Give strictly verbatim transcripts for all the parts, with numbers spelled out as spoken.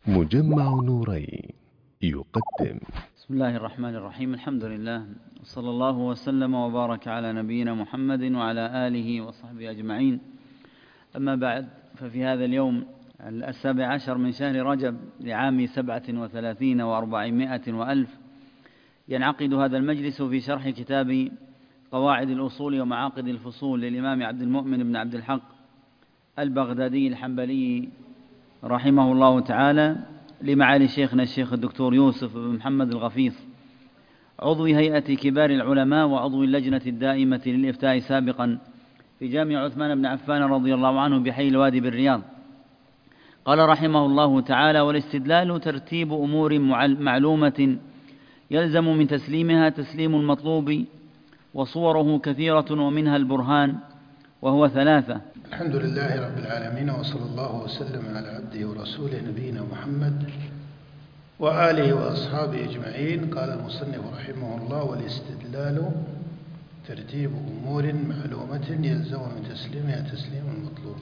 مجمع نورين يقدم. بسم الله الرحمن الرحيم. الحمد لله، صلى الله وسلم وبارك على نبينا محمد وعلى آله وصحبه أجمعين. أما بعد، ففي هذا اليوم السابع عشر من شهر رجب لعام سبعة وثلاثين وأربعمائة وألف ينعقد هذا المجلس في شرح كتاب قواعد الأصول ومعاقد الفصول للإمام عبد المؤمن بن عبد الحق البغدادي الحنبلي رحمه الله تعالى، لمعالي شيخنا الشيخ الدكتور يوسف بن محمد الغفيص، عضو هيئة كبار العلماء وعضو اللجنة الدائمة للإفتاء سابقا في جامع عثمان بن عفان رضي الله عنه بحي الوادي بالرياض. قال رحمه الله تعالى: والاستدلال ترتيب أمور معلومة يلزم من تسليمها تسليم المطلوب، وصوره كثيرة ومنها البرهان وهو ثلاثة. الحمد لله رب العالمين، وصلى الله وسلم على عبده ورسوله نبينا محمد وآله وأصحابه أجمعين. قال المصنف رحمه الله: والاستدلال ترتيب أمور معلومة يلزم من تسليمها تسليم المطلوب،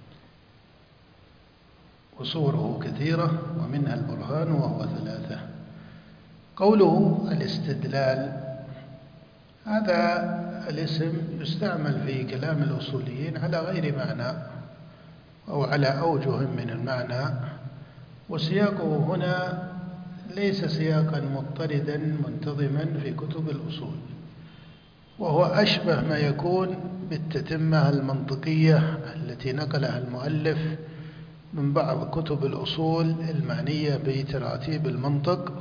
وصوره كثيرة ومنها البرهان وهو ثلاثة. قوله الاستدلال، هذا الاسم يستعمل في كلام الأصوليين على غير معنى أو على أوجه من المعنى، وسياقه هنا ليس سياقا مضطردا منتظما في كتب الأصول، وهو أشبه ما يكون بالتتمة المنطقية التي نقلها المؤلف من بعض كتب الأصول المعنية بتراتيب المنطق،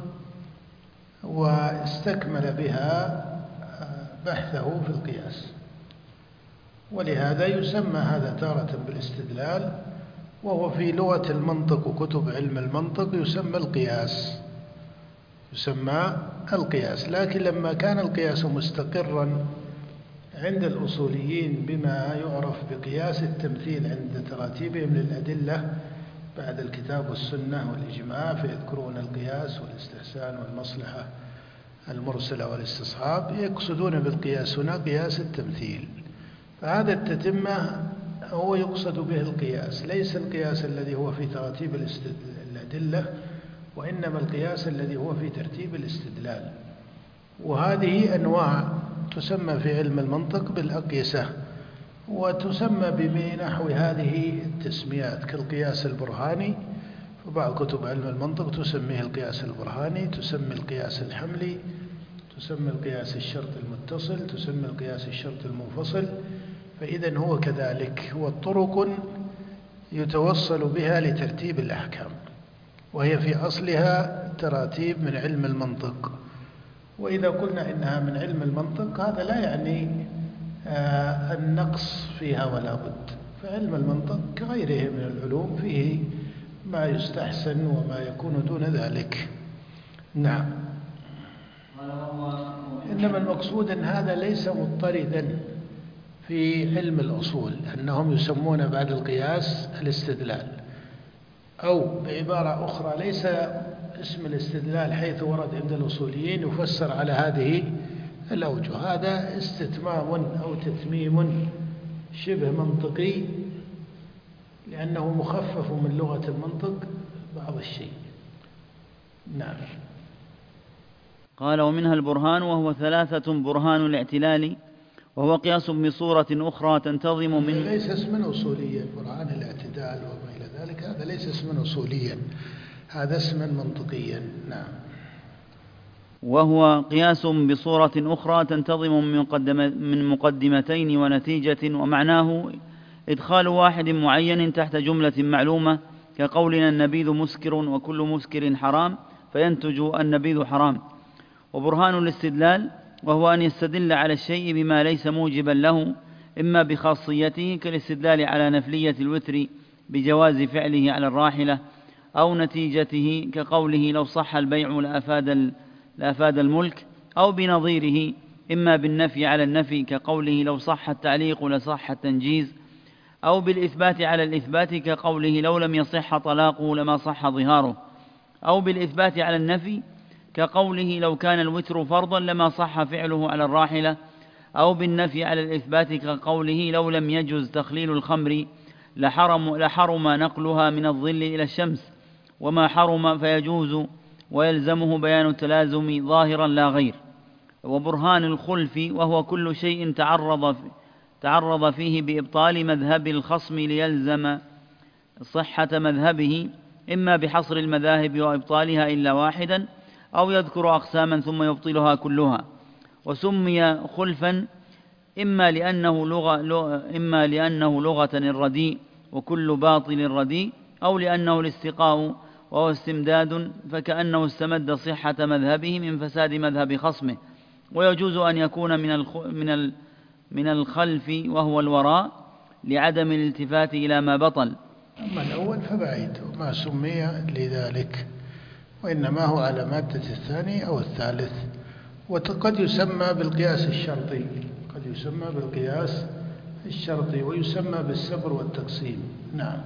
واستكمل بها بحثه في القياس. ولهذا يسمى هذا تارة بالاستدلال، وهو في لغة المنطق وكتب علم المنطق يسمى القياس يسمى القياس لكن لما كان القياس مستقرا عند الأصوليين بما يعرف بقياس التمثيل عند تراتيبهم للأدلة بعد الكتاب والسنة والإجماع، فيذكرون القياس والاستحسان والمصلحة المرسلة والاستصحاب، يقصدون بالقياس هنا قياس التمثيل. فهذا التتمة هو يقصد به القياس، ليس القياس الذي هو في ترتيب الأدلة، وإنما القياس الذي هو في ترتيب الاستدلال. وهذه أنواع تسمى في علم المنطق بالأقيسة، وتسمى بنحو هذه التسميات كالقياس البرهاني، وبعض كتب علم المنطق تسميه القياس البرهاني، تسمي القياس الحملي، تسمي القياس الشرط المتصل، تسمي القياس الشرط المنفصل. فإذن هو كذلك، هو طرق يتوصل بها لترتيب الأحكام، وهي في أصلها تراتيب من علم المنطق. وإذا قلنا إنها من علم المنطق هذا لا يعني آه النقص فيها ولا بد، فعلم المنطق كغيره من العلوم فيه ما يستحسن وما يكون دون ذلك. نعم. إنما المقصود أن هذا ليس مضطردا في علم الأصول، أنهم يسمون بعد القياس الاستدلال، أو بعبارة أخرى ليس اسم الاستدلال حيث ورد عند الأصوليين يفسر على هذه الأوجه. هذا استتمام أو تتميم شبه منطقي، لأنه مخفف من لغة المنطق بعض الشيء. نعم. قال: ومنها البرهان وهو ثلاثة: برهان الاعتلال، وهو قياس بصورة أخرى تنتظم من ليس اسما أصوليا. برهان الاعتدال وما إلى ذلك هذا ليس اسما أصوليا، هذا اسما منطقيا. نعم. وهو قياس بصورة أخرى تنتظم من مقدمتين ونتيجة، ومعناه إدخال واحد معين تحت جملة معلومة، كقولنا النبيذ مسكر وكل مسكر حرام، فينتج النبيذ حرام. وبرهان الاستدلال وهو أن يستدل على الشيء بما ليس موجبا له، إما بخاصيته كالاستدلال على نفلية الوتر بجواز فعله على الراحلة، أو نتيجته كقوله لو صح البيع لأفاد, لأفاد الملك، أو بنظيره إما بالنفي على النفي كقوله لو صح التعليق لصح التنجيز، أو بالإثبات على الإثبات كقوله لو لم يصح طلاقه لما صح ظهاره، أو بالإثبات على النفي كقوله لو كان الوتر فرضا لما صح فعله على الراحلة، أو بالنفي على الإثبات كقوله لو لم يجز تخليل الخمر لحرم, لحرم نقلها من الظل إلى الشمس، وما حرم فيجوز ويلزمه بيان التلازم ظاهرا لا غير. وبرهان الخلف وهو كل شيء تعرض تعرض فيه بإبطال مذهب الخصم ليلزم صحة مذهبه، إما بحصر المذاهب وإبطالها إلا واحدا، أو يذكر أقساما ثم يبطلها كلها. وسمي خلفا إما لأنه لغة إما لأنه لغة الرديء وكل باطل رديء، أو لأنه الاستقاء وهو استمداد، فكأنه استمد صحة مذهبه من فساد مذهب خصمه. ويجوز أن يكون من من من الخلف وهو الوراء لعدم الالتفات إلى ما بطل. أما الأول فبعيد وما سمي لذلك، وإنما هو على مادة الثاني أو الثالث. وقد يسمى بالقياس الشرطي قد يسمى بالقياس الشرطي ويسمى بالسبر والتقسيم. نعم.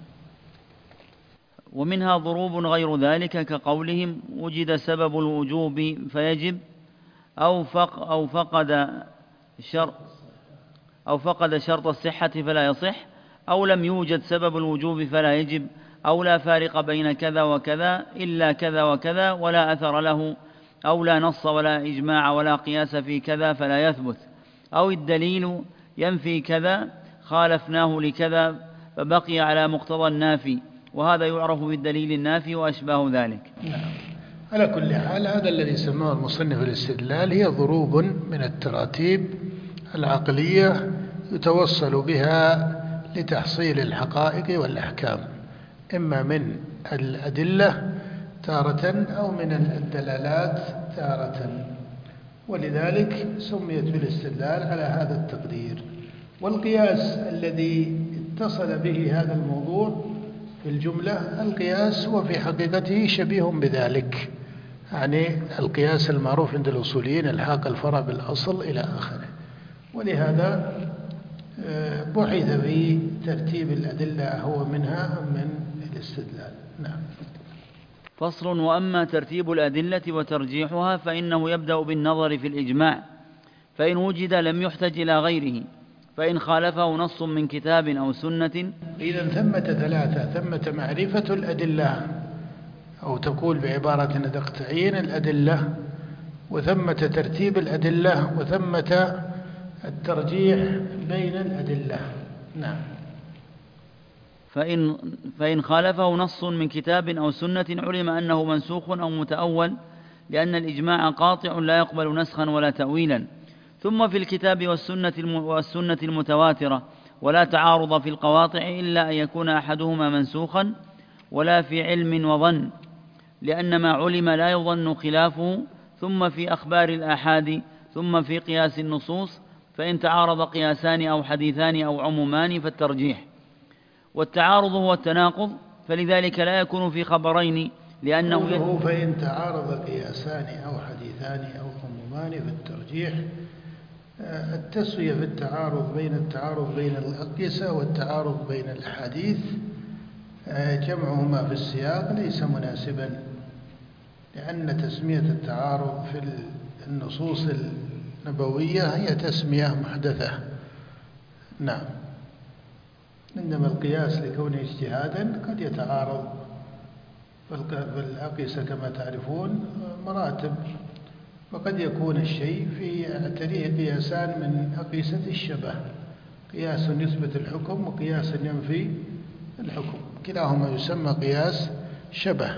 ومنها ضروب غير ذلك كقولهم وجد سبب الوجوب فيجب، أو فق أو فقد شرط أو فقد شرط الصحة فلا يصح، أو لم يوجد سبب الوجوب فلا يجب، أو لا فارق بين كذا وكذا إلا كذا وكذا ولا أثر له، أو لا نص ولا إجماع ولا قياس في كذا فلا يثبت، أو الدليل ينفي كذا خالفناه لكذا فبقي على مقتضى النافي، وهذا يعرف بالدليل النافي وأشباه ذلك. نعم. على كل حال هذا الذي سماه المصنف الاستدلال هي ضروب من التراتيب العقلية يتوصل بها لتحصيل الحقائق والأحكام، إما من الأدلة تارة أو من الدلالات تارة، ولذلك سميت بالاستدلال على هذا التقدير. والقياس الذي اتصل به هذا الموضوع في الجملة، القياس هو في حقيقته شبيه بذلك، يعني القياس المعروف عند الأصوليين الحاق الفرع بالأصل إلى آخره. ولهذا بحث في ترتيب الأدلة هو منها أم من الاستدلال. نعم. فصل. وأما ترتيب الأدلة وترجيحها فإنه يبدأ بالنظر في الإجماع، فإن وجد لم يحتج إلى غيره، فإن خالفه نص من كتاب أو سنة. إذن ثمة ثلاثة: ثمة معرفة الأدلة، أو تقول بعبارة أدق تعيين الأدلة، وثمة ترتيب الأدلة، وثمة الترجيح بين الأدلة. نعم. فإن, فإن خالفه نص من كتاب أو سنة علم أنه منسوخ أو متأول، لأن الإجماع قاطع لا يقبل نسخا ولا تأويلا. ثم في الكتاب والسنة, والسنة المتواترة، ولا تعارض في القواطع إلا أن يكون أحدهما منسوخا، ولا في علم وظن، لأن ما علم لا يظن خلافه. ثم في أخبار الآحاد، ثم في قياس النصوص، فإن تعارض قياسان أو حديثان أو عمومان فالترجيح. والتعارض هو التناقض، فلذلك لا يكون في خبرين، لأنه قوله فإن تعارض قياسان أو حديثان أو عمومان فالترجيح، التسوية في التعارض بين التعارض بين الأقيسة والتعارض بين الأحاديث جمعهما في السياق ليس مناسبا، لأن تسمية التعارض في النصوص النبوية هي تسمية محدثة. نعم. إنما القياس لكونه اجتهادا قد يتعارض، فالأقيسة كما تعرفون مراتب، وقد يكون الشيء في يعتريه قياسان من أقيسة الشبه، قياس يثبت الحكم وقياس ينفي الحكم، كلاهما يسمى قياس شبه.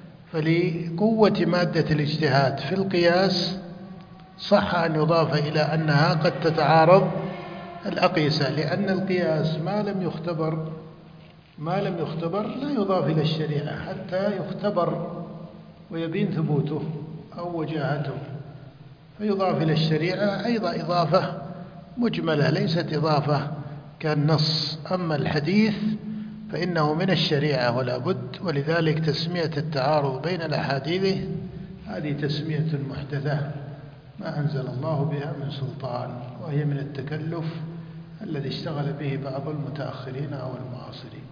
فلقوة مادة الاجتهاد في القياس صح أن يضاف إلى أنها قد تتعارض الأقيسة، لأن القياس ما لم يختبر ما لم يختبر لا يضاف إلى الشريعة حتى يختبر ويبين ثبوته أو وجاهته، فيضاف إلى الشريعة أيضا إضافة مجملة ليست إضافة كالنص. أما الحديث فإنه من الشريعة ولا بد، ولذلك تسمية التعارض بين الأحاديث هذه تسمية محدثة ما أنزل الله بها من سلطان، وهي من التكلف الذي اشتغل به بعض المتأخرين أو المعاصرين،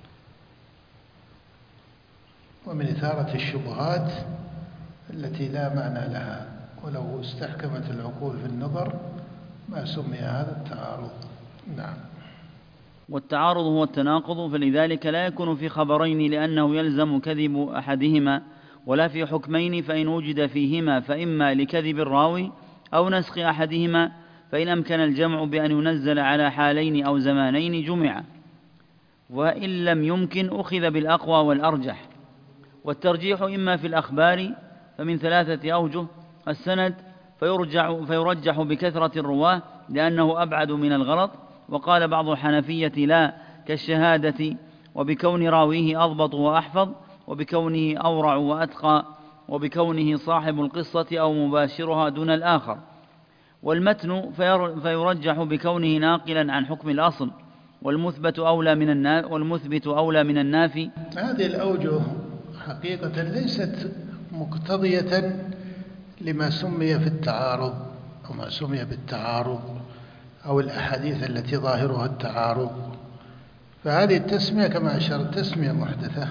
ومن إثارة الشبهات التي لا معنى لها، ولو استحكمت العقول في النظر ما سمي هذا التعارض. نعم. والتعارض هو التناقض، فلذلك لا يكون في خبرين لأنه يلزم كذب أحدهما، ولا في حكمين فإن وجد فيهما فإما لكذب الراوي أو نسخ أحدهما، فإن أمكن الجمع بأن ينزل على حالين أو زمانين جمع، وإن لم يمكن أخذ بالأقوى والأرجح. والترجيح إما في الأخبار فمن ثلاثة أوجه: السند فيرجع, فيرجح بكثرة الرواة لأنه أبعد من الغلط، وقال بعض الحنفية لا، كالشهادة، وبكون راويه أضبط وأحفظ، وبكونه أورع وأتقى، وبكونه صاحب القصة أو مباشرها دون الآخر. والمتن فيرجح بكونه ناقلا عن حكم الأصل، والمثبت أولى من النافي والمثبت أولى من النافي. هذه الأوجه حقيقة ليست مقتضية لما سمي في التعارض أو ما سمي بالتعارض أو الأحاديث التي ظاهرها التعارض، فهذه التسمية كما أشرت تسمية محدثة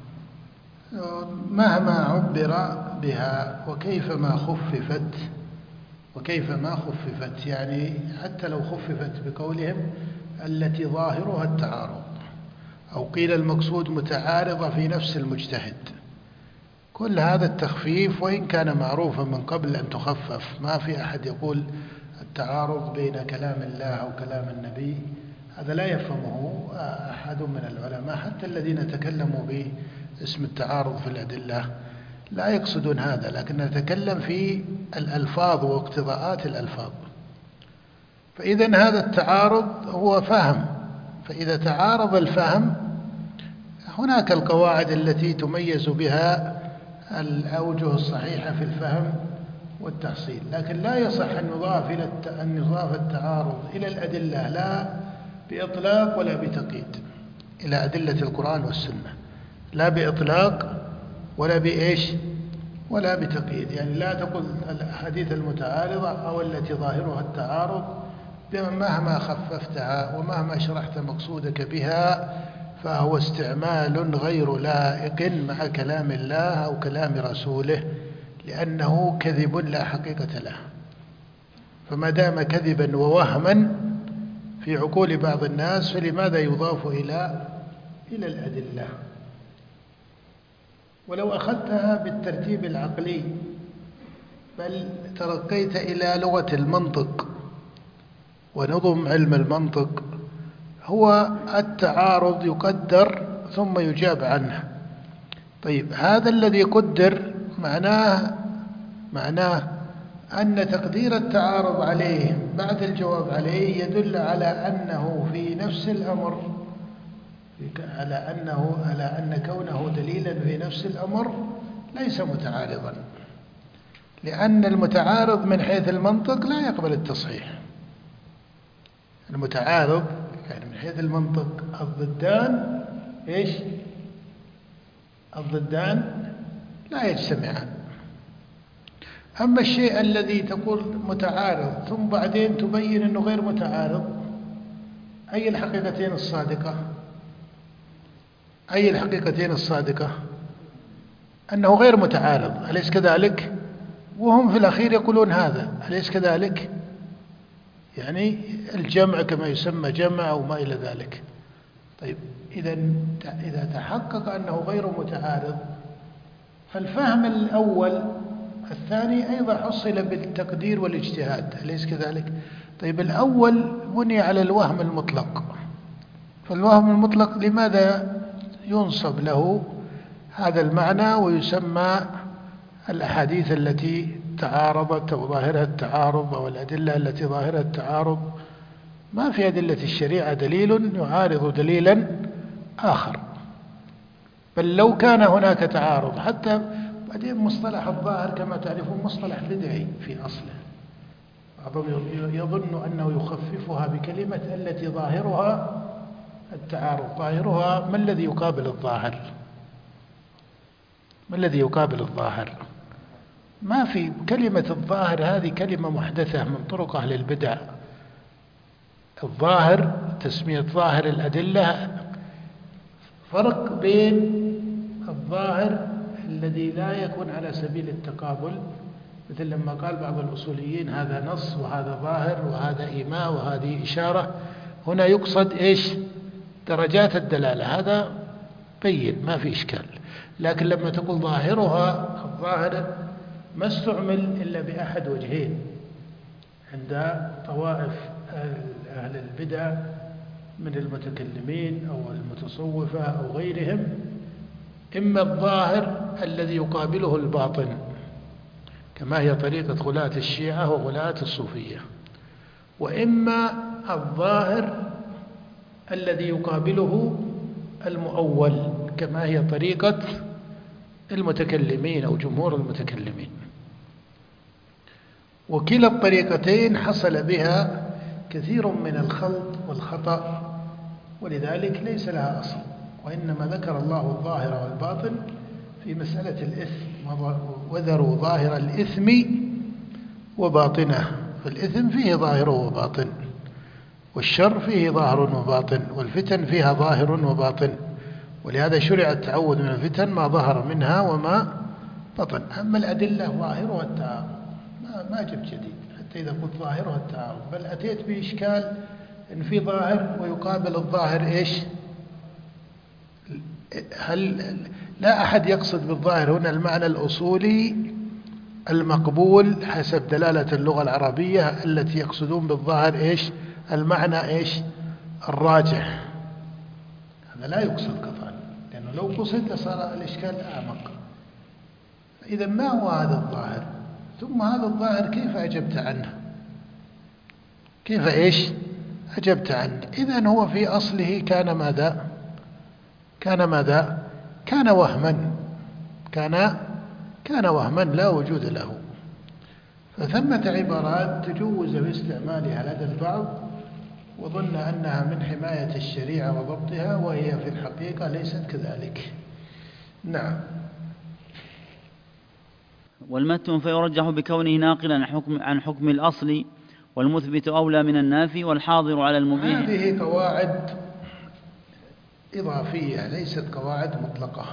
مهما عبر بها وكيفما خففت وكيفما خففت، يعني حتى لو خففت بقولهم التي ظاهرها التعارض، أو قيل المقصود متعارضة في نفس المجتهد، كل هذا التخفيف وإن كان معروفا من قبل أن تخفف. ما في أحد يقول التعارض بين كلام الله أو كلام النبي، هذا لا يفهمه أحد من العلماء، حتى الذين تكلموا باسم التعارض في الأدلة لا يقصدون هذا، لكن نتكلم في الألفاظ واقتضاءات الألفاظ. فإذا هذا التعارض هو فهم، فإذا تعارض الفهم هناك القواعد التي تميز بها الأوجه الصحيحة في الفهم والتحصيل، لكن لا يصح أن يضاف إلى أن يضاف التعارض إلى الأدلة لا بإطلاق ولا بتقييد، إلى أدلة القرآن والسنة لا بإطلاق ولا بإيش ولا بتقييد. يعني لا تقل الأحاديث المتعارضة أو التي ظاهرها التعارض مهما خففتها ومهما شرحت مقصودك بها فهو استعمال غير لائق مع كلام الله أو كلام رسوله، لأنه كذب لا حقيقة له. فما دام كذبا ووهما في عقول بعض الناس فلماذا يضاف إلى إلى الأدلة؟ ولو أخذتها بالترتيب العقلي بل ترقيت إلى لغة المنطق ونظم علم المنطق، هو التعارض يقدر ثم يجاب عنه. طيب هذا الذي قدر معناه معناه أن تقدير التعارض عليه بعد الجواب عليه يدل على أنه في نفس الأمر على أنه على أن كونه دليلا في نفس الأمر ليس متعارضا، لأن المتعارض من حيث المنطق لا يقبل التصحيح. المتعارض يعني من حيث المنطق الضدان إيش؟ الضدان لا يجتمعان. أما الشيء الذي تقول متعارض ثم بعدين تبين أنه غير متعارض، أي الحقيقتين الصادقة؟ أي الحقيقتين الصادقة؟ أنه غير متعارض، أليس كذلك؟ وهم في الأخير يقولون هذا، أليس كذلك؟ يعني الجمع كما يسمى جمع أو ما إلى ذلك. طيب إذا إذا تحقق أنه غير متعارض فالفهم الأول الثاني أيضا حصل بالتقدير والاجتهاد، أليس كذلك؟ طيب الأول بني على الوهم المطلق، فالوهم المطلق لماذا ينصب له هذا المعنى ويسمى الأحاديث التي تعارضت أو ظاهرها التعارض أو الأدلة التي ظاهرها التعارض؟ ما في أدلة الشريعة دليل يعارض دليلا آخر، بل لو كان هناك تعارض حتى بعدين مصطلح الظاهر كما تعرفون مصطلح بدعي في أصله، بعضهم يظن أنه يخففها بكلمة التي ظاهرها التعارض. ظاهرها ما الذي يقابل الظاهر؟ ما الذي يقابل الظاهر؟ ما في. كلمة الظاهر هذه كلمة محدثة من طرق أهل البدع. الظاهر تسمية ظاهر الأدلة، فرق بين الظاهر الذي لا يكون على سبيل التقابل، مثل لما قال بعض الأصوليين هذا نص وهذا ظاهر وهذا إيماء وهذه إشارة، هنا يقصد إيش؟ درجات الدلالة هذا بين ما في إشكال. لكن لما تقول ظاهرها، الظاهر ما استعمل إلا بأحد وجهين عند طوائف أهل البدع من المتكلمين أو المتصوفة أو غيرهم: إما الظاهر الذي يقابله الباطن كما هي طريقة غلاة الشيعة وغلاة الصوفية، وإما الظاهر الذي يقابله المؤول كما هي طريقة المتكلمين أو جمهور المتكلمين. وكلا الطريقتين حصل بها كثير من الخلط والخطأ، ولذلك ليس لها أصل، وإنما ذكر الله الظاهر والباطن في مسألة الإثم: وذروا ظاهر الإثم وباطنه. فالإثم فيه ظاهر وباطن، والشر فيه ظاهر وباطن، والفتن فيها ظاهر وباطن، ولهذا شرع التعوذ من الفتن ما ظهر منها وما بطن. أما الأدلة ظاهرها التعارض، ما, ما جبت جديد حتى إذا قلت ظاهرها التعارض، بل أتيت بإشكال إن في ظاهر ويقابل الظاهر إيش؟ هل لا أحد يقصد بالظاهر هنا المعنى الأصولي المقبول حسب دلالة اللغة العربية التي يقصدون بالظاهر إيش؟ المعنى إيش؟ الراجح. هذا لا يقصد قطعا، لأنه لو قصد لصار الإشكال أعمق. إذا ما هو هذا الظاهر؟ ثم هذا الظاهر كيف أجبت عنه؟ كيف إيش أجبت عنه؟ إذن هو في أصله كان ماذا؟ كان ماذا؟ كان وهما، كان كان وهما لا وجود له. فثمة عبارات تجوز باستعمالها لدى البعض وظن أنها من حماية الشريعة وضبطها، وهي في الحقيقة ليست كذلك. نعم. والمتن فيرجح بكونه ناقلا عن حكم, عن حكم الأصل، والمثبت أولى من النافي، والحاضر على المبيح. هذه قواعد إضافية ليست قواعد مطلقة.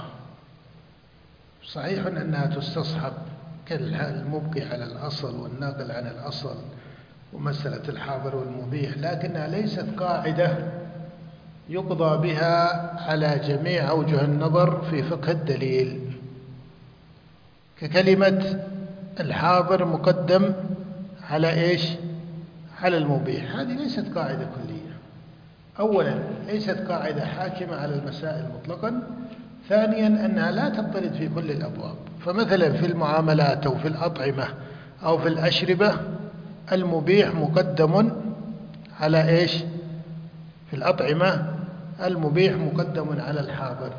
صحيح أنها تستصحب كالمبقي على الأصل والناقل عن الأصل ومسألة الحاضر والمبيح، لكنها ليست قاعدة يقضى بها على جميع أوجه النظر في فقه الدليل، ككلمة الحاضر مقدم على إيش؟ على المبيح. هذه ليست قاعدة كلية. أولا ليست قاعدة حاكمة على المسائل مطلقا. ثانيا أنها لا تضطرد في كل الأبواب. فمثلا في المعاملات أو في الأطعمة أو في الأشربة المبيح مقدم على إيش؟ في الأطعمة المبيح مقدم على الحاضر،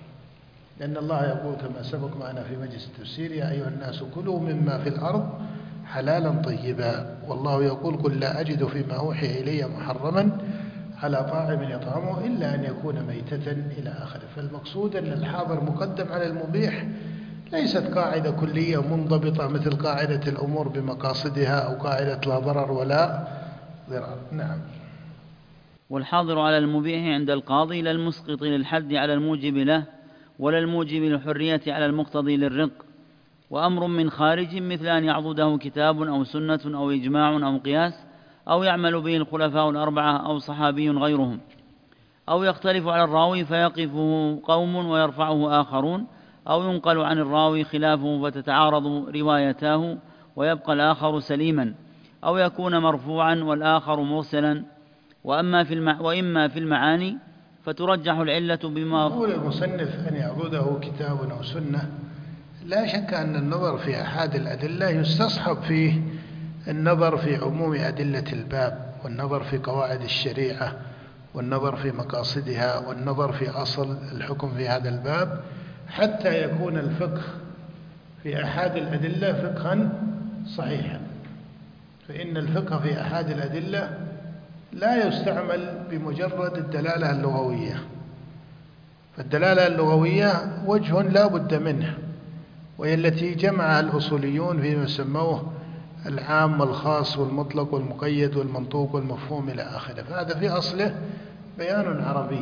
لأن الله يقول كما سبق معنا في مجلس التفسير: يا أيها الناس كلوا مما في الأرض حلالا طيبا. والله يقول: قل لا أجد فيما أوحي إلي محرما على طاعم يطعمه إلا أن يكون ميتة إلى آخره. فالمقصود أن الحاضر مقدم على المبيح ليست قاعدة كلية منضبطة مثل قاعدة الأمور بمقاصدها أو قاعدة لا ضرر ولا ضرار. نعم. والحاضر على المبيح عند القاضي لا المسقط للحد على الموجب له، ولا الموجب للحرية على المقتضي للرق. وأمر من خارج مثل أن يعضده كتاب أو سنة أو إجماع أو قياس، أو يعمل به الخلفاء الأربعة أو صحابي غيرهم، أو يختلف على الراوي فيقفه قوم ويرفعه آخرون، أو ينقل عن الراوي خلافه فتتعارض روايتاه ويبقى الآخر سليما، أو يكون مرفوعا والآخر مرسلا. وأما في المع... وإما في المعاني فترجح العلة بما قول المصنف أن يعضده كتاب أو سنة. لا شك أن النظر في أحد الأدلة يستصحب فيه النظر في عموم أدلة الباب، والنظر في قواعد الشريعة، والنظر في مقاصدها، والنظر في أصل الحكم في هذا الباب، حتى يكون الفقه في أحد الأدلة فقها صحيحا. فإن الفقه في أحد الأدلة لا يستعمل بمجرد الدلالة اللغوية، فالدلالة اللغوية وجه لا بد منه، وهي التي جمعها الأصوليون فيما يسموه العام والخاص والمطلق والمقيد والمنطوق والمفهوم إلى آخره. فهذا في أصله بيان عربي،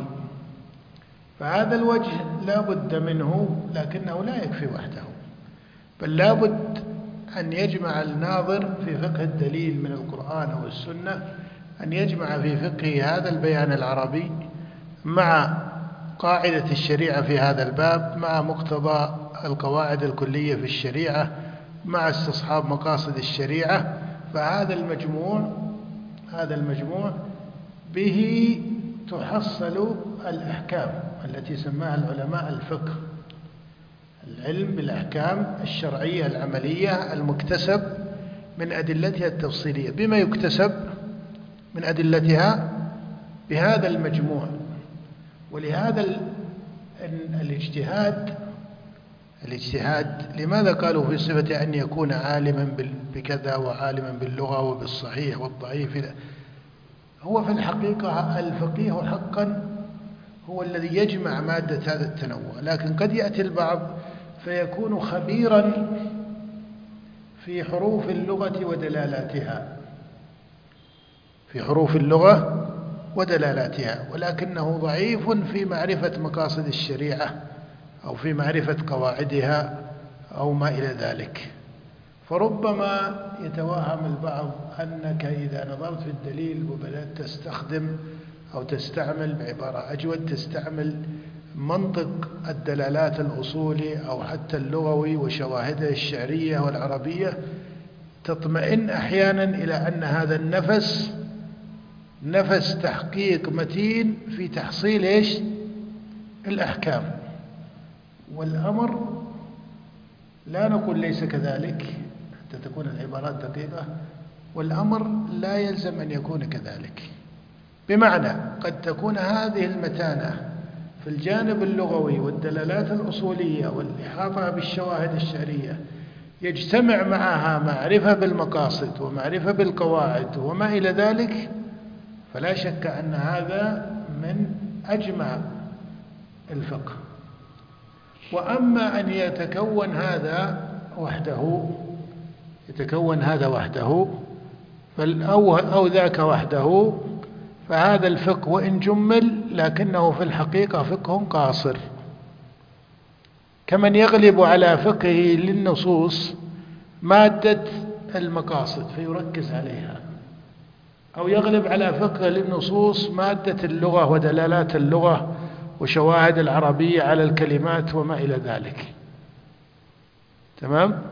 فهذا الوجه لا بد منه، لكنه لا يكفي وحده، بل لا بد أن يجمع الناظر في فقه الدليل من القرآن والسنة، أن يجمع في فقه هذا البيان العربي مع قاعدة الشريعة في هذا الباب، مع مقتضى القواعد الكلية في الشريعة، مع استصحاب مقاصد الشريعة، فهذا المجموع هذا المجموع به تحصل الأحكام التي سماها العلماء الفقه، العلم بالأحكام الشرعية العملية المكتسب من أدلتها التفصيلية. بما يكتسب من أدلتها؟ بهذا المجموع. ولهذا الاجتهاد الاجتهاد لماذا قالوا في صفة أن يكون عالما بكذا وعالما باللغة وبالصحيح والضعيف؟ هو في الحقيقة الفقيه حقا هو الذي يجمع مادة هذا التنوع، لكن قد يأتي البعض فيكون خبيرا في حروف اللغة ودلالاتها في حروف اللغة ودلالاتها ولكنه ضعيف في معرفة مقاصد الشريعة أو في معرفة قواعدها أو ما إلى ذلك. فربما يتوهم البعض أنك إذا نظرت في الدليل وبدأت تستخدم أو تستعمل بعبارة أجود تستعمل منطق الدلالات الأصولي أو حتى اللغوي وشواهده الشعرية والعربية، تطمئن أحيانا إلى أن هذا النفس نفس تحقيق متين في تحصيل إيش؟ الأحكام. والأمر لا نقول ليس كذلك حتى تكون العبارات دقيقة، والأمر لا يلزم أن يكون كذلك. بمعنى قد تكون هذه المتانة في الجانب اللغوي والدلالات الأصولية والإحاطة بالشواهد الشعرية يجتمع معها معرفة بالمقاصد ومعرفة بالقواعد وما إلى ذلك، فلا شك أن هذا من أجمع الفقه. وأما أن يتكون هذا وحده يتكون هذا وحده أو, أو ذاك وحده، فهذا الفقه وإن جمل لكنه في الحقيقة فقه قاصر، كمن يغلب على فقهه للنصوص مادة المقاصد فيركز عليها، أو يغلب على فقه للنصوص مادة اللغة ودلالات اللغة وشواهد العربية على الكلمات وما إلى ذلك. تمام؟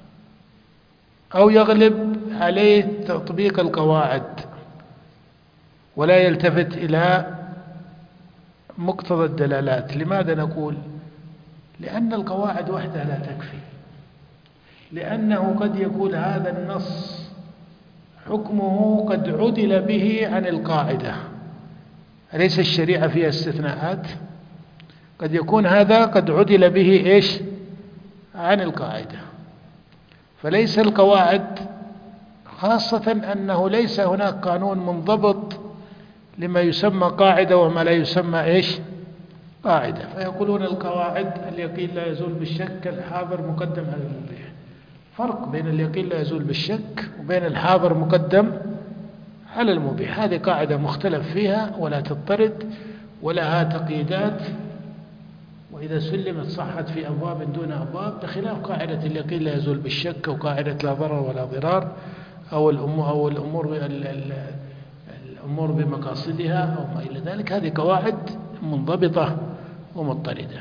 أو يغلب عليه تطبيق القواعد ولا يلتفت إلى مقتضى الدلالات. لماذا نقول؟ لأن القواعد وحدها لا تكفي، لأنه قد يكون هذا النص حكمه قد عدل به عن القاعدة، أليس الشريعة فيها استثناءات؟ قد يكون هذا قد عدل به إيش؟ عن القاعدة. فليس القواعد، خاصة أنه ليس هناك قانون منضبط لما يسمى قاعدة وما لا يسمى إيش؟ قاعدة. فيقولون القواعد اليقين لا يزول بالشك، الحاضر مقدم على المبيح. فرق بين اليقين لا يزول بالشك وبين الحاضر مقدم على المبيح. هذه قاعدة مختلف فيها ولا تضطرد ولها تقييدات، وإذا سلمت صحت في أبواب دون أبواب، بخلاف قاعدة اليقين لا يزول بالشك وقاعدة لا ضرر ولا ضرار أو الأمور أو الأمور الأمور بمقاصدها أو ما إلى ذلك. هذه قواعد منضبطة ومضطردة.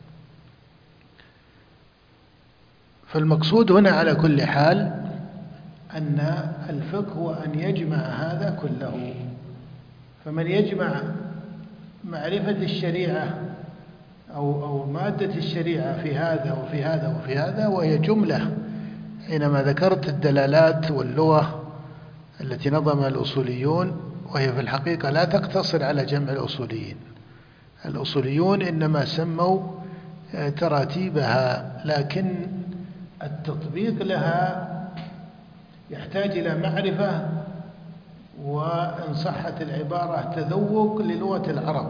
فالمقصود هنا على كل حال أن الفقه هو أن يجمع هذا كله. فمن يجمع معرفة الشريعة أو أو مادة الشريعة في هذا وفي هذا وفي هذا، وهي جملة. حينما ذكرت الدلالات واللغة التي نظمها الأصوليون، وهي في الحقيقة لا تقتصر على جمع الأصوليين، الأصوليون إنما سموا تراتيبها، لكن التطبيق لها يحتاج إلى معرفة، وإن صحت العبارة تذوق للغة العرب،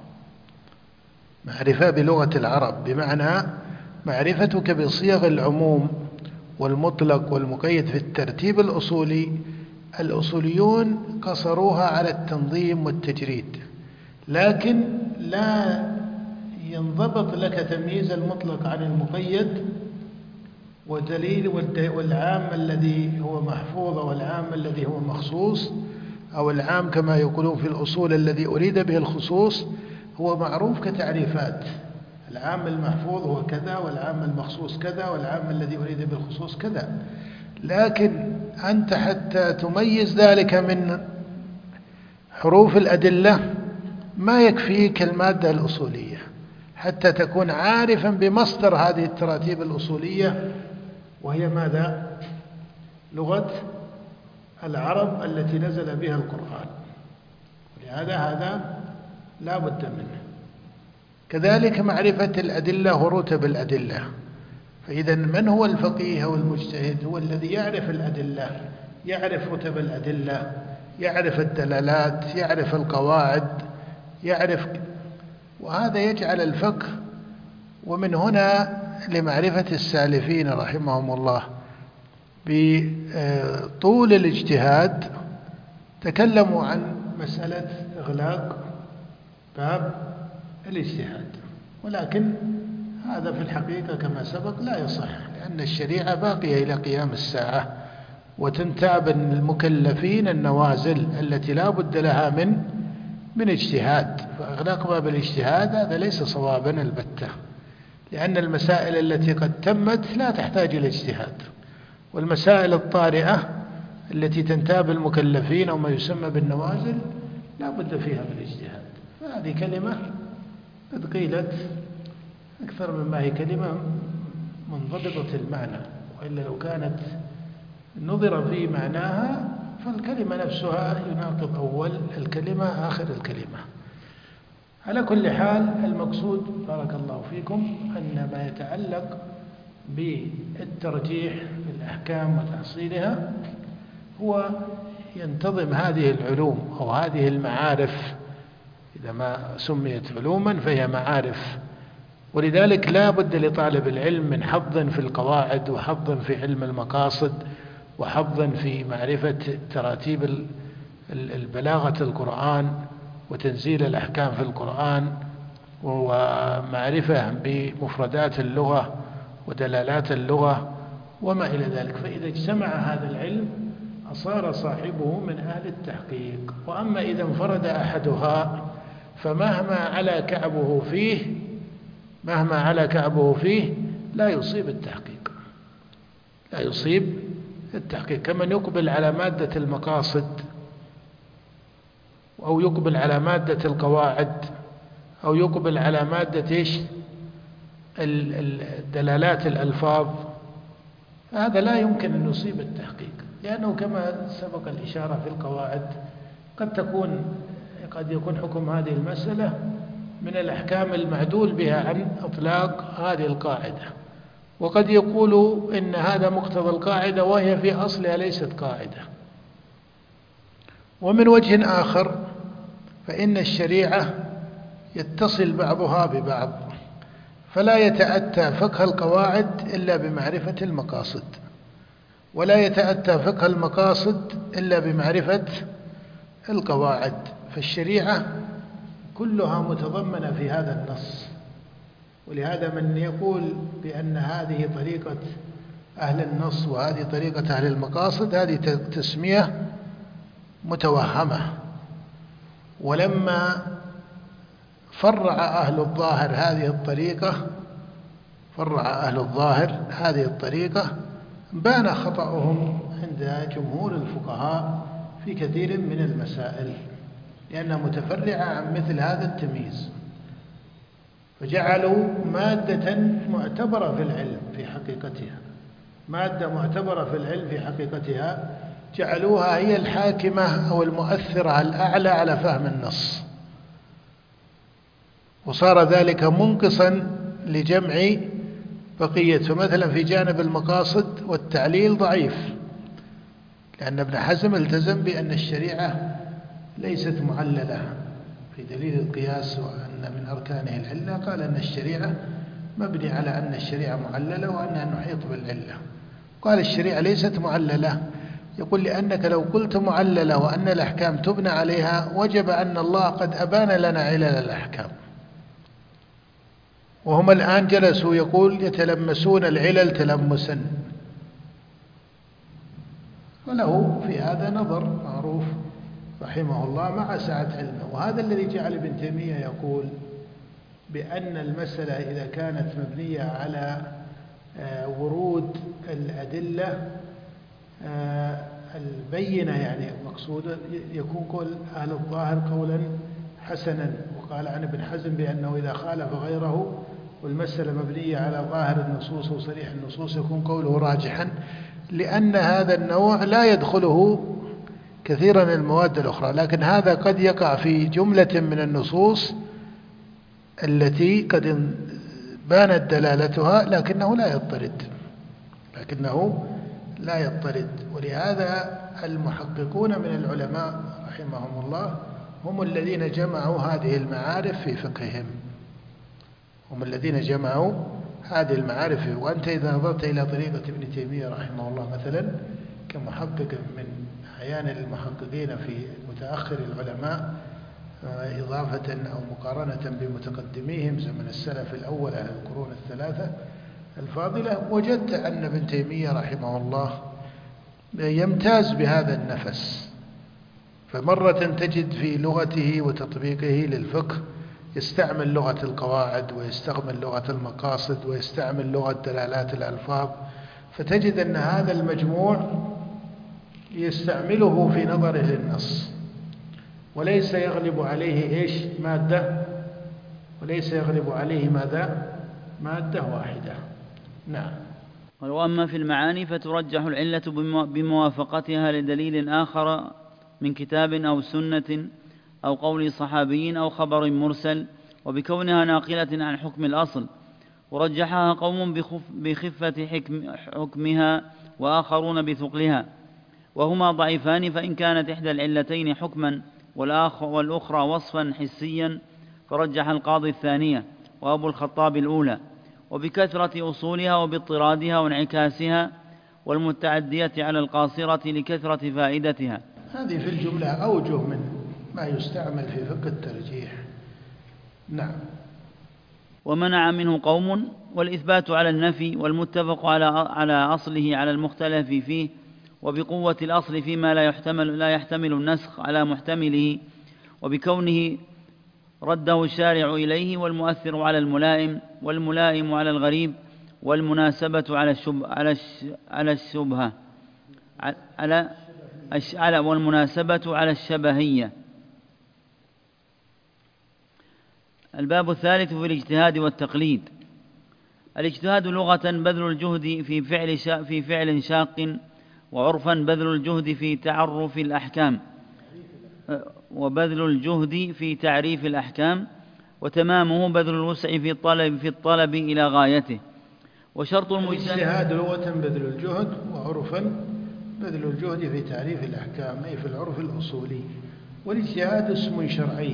معرفة بلغة العرب، بمعنى معرفتك بصيغ العموم والمطلق والمقيد في الترتيب الأصولي. الأصوليون قصروها على التنظيم والتجريد، لكن لا ينضبط لك تمييز المطلق عن المقيد ودليل والعام الذي هو محفوظ والعام الذي هو مخصوص، أو العام كما يقولون في الأصول الذي أريد به الخصوص. هو معروف كتعريفات، العام المحفوظ هو كذا، والعام المخصوص كذا، والعام الذي أريد بالخصوص كذا، لكن أنت حتى تميز ذلك من حروف الأدلة ما يكفيك المادة الأصولية، حتى تكون عارفا بمصدر هذه التراتيب الأصولية، وهي ماذا؟ لغة العرب التي نزل بها القرآن. ولهذا هذا لا بد منه. كذلك معرفة الأدلة ورتب الأدلة. فإذا من هو الفقيه أو المجتهد؟ هو الذي يعرف الأدلة، يعرف رتب الأدلة، يعرف الدلالات، يعرف القواعد، يعرف، وهذا يجعل الفقه. ومن هنا لمعرفة السالفين رحمهم الله بطول الاجتهاد تكلموا عن مسألة إغلاق باب الاجتهاد، ولكن هذا في الحقيقة كما سبق لا يصح، لأن الشريعة باقية إلى قيام الساعة، وتنتاب المكلفين النوازل التي لا بد لها من من اجتهاد. فإغلاق باب الاجتهاد هذا ليس صوابا البتة، لأن المسائل التي قد تمت لا تحتاج إلى اجتهاد، والمسائل الطارئة التي تنتاب المكلفين أو ما يسمى بالنوازل لا بد فيها من الاجتهاد. فهذه كلمة قد قيلت أكثر مما هي كلمة منضبطة المعنى، وإلا لو كانت نظر في معناها فالكلمة نفسها يناقض أول الكلمة آخر الكلمة. على كل حال المقصود بارك الله فيكم أن ما يتعلق بالترجيح في الأحكام وتحصيلها هو ينتظم هذه العلوم أو هذه المعارف. إذا ما سميت علوما فهي معارف، ولذلك لا بد لطالب العلم من حظ في القواعد، وحظ في علم المقاصد، وحظ في معرفة تراتيب البلاغة القرآن وتنزيل الأحكام في القرآن، ومعرفة بمفردات اللغة ودلالات اللغة وما إلى ذلك. فإذا اجتمع هذا العلم أصار صاحبه من أهل التحقيق. وأما إذا انفرد أحدها فمهما على كعبه فيه مهما على كعبه فيه لا يصيب التحقيق لا يصيب التحقيق كمن يقبل على مادة المقاصد أو يقبل على مادة القواعد أو يقبل على مادة إيش دلالات الألفاظ، هذا لا يمكن أن يصيب التحقيق، لأنه كما سبق الإشارة في القواعد قد تكون قد يكون حكم هذه المسألة من الأحكام المعدول بها عن إطلاق هذه القاعدة، وقد يقول إن هذا مقتضى القاعدة وهي في أصلها ليست قاعدة. ومن وجه آخر فإن الشريعة يتصل بعضها ببعض، فلا يتأتى فقه القواعد إلا بمعرفة المقاصد، ولا يتأتى فقه المقاصد إلا بمعرفة القواعد. فالشريعة كلها متضمنة في هذا النص. ولهذا من يقول بأن هذه طريقة أهل النص وهذه طريقة أهل المقاصد هذه تسمية متوهمة. ولما فرع أهل الظاهر هذه الطريقة فرع أهل الظاهر هذه الطريقة بان خطأهم عند جمهور الفقهاء في كثير من المسائل، لأنها متفرعة عن مثل هذا التمييز، فجعلوا مادة معتبرة في العلم في حقيقتها مادة معتبرة في العلم في حقيقتها جعلوها هي الحاكمة أو المؤثرة الأعلى على فهم النص، وصار ذلك منقصا لجمع بقية. فمثلا في جانب المقاصد والتعليل ضعيف، لأن ابن حزم التزم بأن الشريعة ليست معللة في دليل القياس وأن من أركانه العلة، قال أن الشريعة مبني على أن الشريعة معللة وأنها نحيط بالعلة. قال الشريعة ليست معللة، يقول لأنك لو قلت معللة وأن الأحكام تبنى عليها وجب أن الله قد أبان لنا علل الأحكام، وهم الآن جلسوا يقول يتلمسون العلل تلمسا، وله في هذا نظر معروف رحمه الله مع سعة علمه. وهذا الذي جعل ابن تيمية يقول بأن المسألة إذا كانت مبنية على ورود الأدلة البينة، يعني مقصود يكون قول أهل الظاهر قولا حسنا. وقال عن ابن حزم بأنه إذا خالف غيره والمسألة مبنية على ظاهر النصوص وصريح النصوص يكون قوله راجحا، لأن هذا النوع لا يدخله كثيرا من المواد الأخرى، لكن هذا قد يقع في جملة من النصوص التي قد بانت دلالتها لكنه لا يضطرد لكنه لا يضطرد ولهذا المحققون من العلماء رحمهم الله هم الذين جمعوا هذه المعارف في فقههم هم الذين جمعوا هذه المعارف. وأنت إذا نظرت إلى طريقة ابن تيمية رحمه الله مثلا كمحقق من أعيان المحققين في متأخر العلماء إضافة أو مقارنة بمتقدميهم زمن السلف الأول أهل القرون الثلاثة الفاضلة، وجدت أن ابن تيمية رحمه الله يمتاز بهذا النفس. فمرة تجد في لغته وتطبيقه للفقه يستعمل لغة القواعد ويستعمل لغة المقاصد ويستعمل لغة دلالات الألفاظ، فتجد أن هذا المجموع يستعمله في نظره للنص وليس يغلب عليه إيش مادة وليس يغلب عليه ماذا مادة واحدة. نعم. وأما في المعاني فترجح العلة بموافقتها لدليل آخر من كتاب أو سنة أو قول صحابي أو خبر مرسل وبكونها ناقلة عن حكم الأصل، ورجحها قوم بخفة حكم حكمها وآخرون بثقلها، وهما ضعيفان، فإن كانت إحدى العلتين حكما والأخرى وصفا حسيا فرجح القاضي الثانية وأبو الخطاب الأولى، وبكثرة أصولها وباضطرادها وانعكاسها والمتعدية على القاصرة لكثرة فائدتها. هذه في الجملة أوجه من ما يستعمل في فقه الترجيح. نعم. ومنع منه قوم، والإثبات على النفي والمتفق على على أصله على المختلف فيه، وبقوة الأصل فيما لا يحتمل لا يحتمل النسخ على محتمله، وبكونه رده الشارع إليه، والمؤثر على الملائم والملائم على الغريب، والمناسبة على الشبه على على الشبهة على على والمناسبة على الشبهية. الباب الثالث في الاجتهاد والتقليد. الاجتهاد لغة بذل الجهد في فعل شا في فعل شاق، وعرفا بذل الجهد في تعرف الأحكام وبذل الجهد في تعريف الأحكام، وتمامه بذل الوسع في الطلب في الطلب إلى غايته. وشرط الاجتهاد لغة بذل الجهد، وعرفا بذل الجهد في تعريف الأحكام أي في العرف الأصولي. والاجتهاد اسم شرعي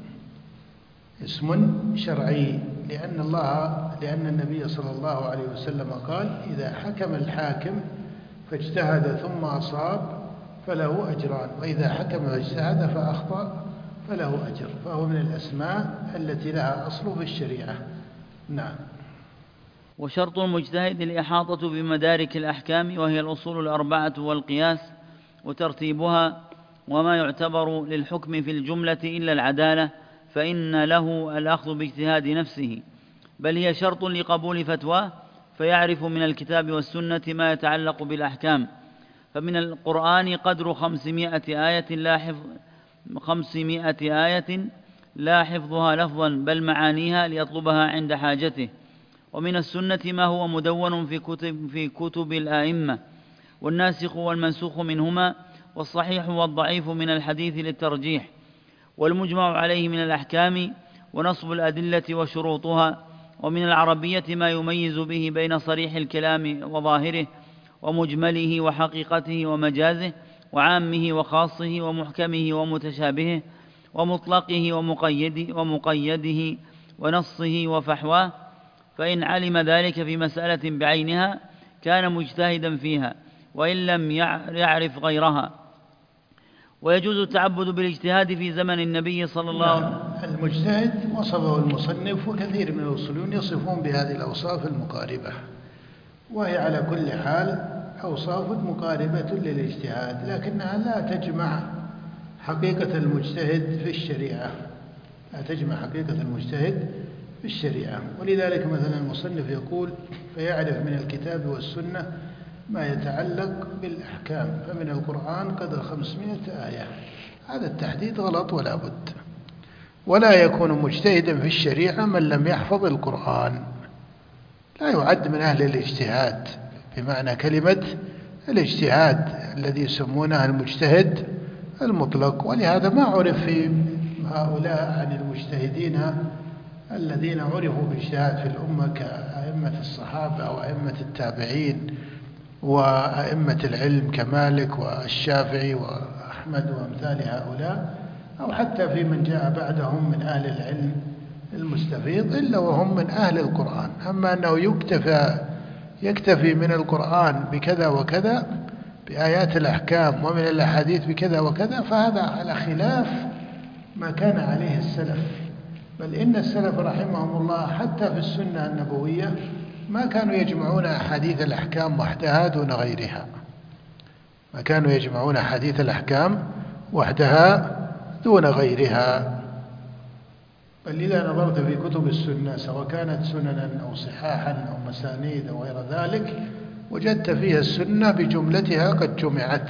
اسم شرعي لأن الله لأن النبي صلى الله عليه وسلم قال: إذا حكم الحاكم فاجتهد ثم أصاب فله أجران، وإذا حكم واجتهد فأخطأ فله أجر. فهو من الأسماء التي لها أصل في الشريعة. نعم. وشرط المجتهد الإحاطة بمدارك الأحكام، وهي الأصول الأربعة والقياس وترتيبها، وما يعتبر للحكم في الجملة إلا العدالة، فإن له الأخذ باجتهاد نفسه، بل هي شرط لقبول فتواه، فيعرف من الكتاب والسنة ما يتعلق بالأحكام. فمن القرآن قدر خمسمائة آية لا حفظ خمسمائة آية لا حفظها لفظا بل معانيها ليطلبها عند حاجته. ومن السنة ما هو مدون في كتب, في كتب الآئمة، والناسخ والمنسوخ منهما، والصحيح والضعيف من الحديث للترجيح، والمجمع عليه من الأحكام، ونصب الأدلة وشروطها. ومن العربية ما يميز به بين صريح الكلام وظاهره، ومجمله وحقيقته ومجازه، وعامه وخاصه، ومحكمه ومتشابهه، ومطلقه ومقيده, ومقيده ونصه وفحواه. فإن علم ذلك في مسألة بعينها كان مجتهدا فيها، وإن لم يعرف غيرها. ويجوز التعبد بالاجتهاد في زمن النبي صلى الله عليه وسلم. المجتهد وصفه المصنف وكثير من الأصوليون يصفون بهذه الأوصاف المقاربة، وهي على كل حال أوصاف مقاربة للاجتهاد، لكنها لا تجمع حقيقة المجتهد في الشريعة لا تجمع حقيقة المجتهد في الشريعة. ولذلك مثلا المصنف يقول فيعرف من الكتاب والسنة ما يتعلق بالأحكام، فمن القرآن قدر خمسمائة آية. هذا التحديد غلط ولا بد. ولا يكون مجتهدا في الشريعة من لم يحفظ القرآن، لا يعد من أهل الاجتهاد بمعنى كلمة الاجتهاد الذي يسمونه المجتهد المطلق. ولهذا ما عرف في هؤلاء عن المجتهدين الذين عرفوا بالاجتهاد في الأمة كأئمة الصحابة أو أئمة التابعين وأئمة العلم كمالك والشافعي وأحمد وأمثال هؤلاء، أو حتى في من جاء بعدهم من أهل العلم المستفيض، إلا وهم من أهل القرآن. أما أنه يكتفى يكتفي من القرآن بكذا وكذا بآيات الأحكام ومن الأحاديث بكذا وكذا، فهذا على خلاف ما كان عليه السلف. بل إن السلف رحمهم الله حتى في السنة النبوية ما كانوا يجمعون أحاديث الأحكام وحدها دون غيرها، ما كانوا يجمعون أحاديث الأحكام وحدها دون غيرها. بل إذا نظرت في كتب السنة سواء كانت سننا أو صحاحا أو مسانيد أو غير ذلك، وجدت فيها السنة بجملتها قد جمعت